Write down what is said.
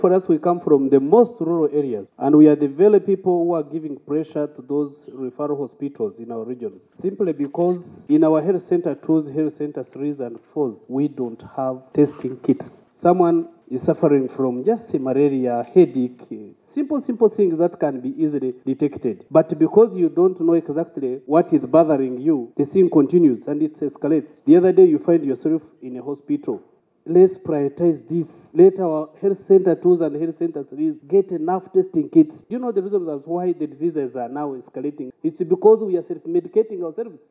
For us, we come from the most rural areas, and we are the very people who are giving pressure to those referral hospitals in our regions. Simply because in our health center 2s, health center 3s, and 4s, we don't have testing kits. Someone is suffering from just malaria, headache, simple things that can be easily detected. But because you don't know exactly what is bothering you, the thing continues and it escalates. The other day you find yourself in a hospital. Let's prioritize this. Let our health center 2s and health center 3s get enough testing kits. You know the reasons as why the diseases are now escalating. It's because we are self-medicating ourselves.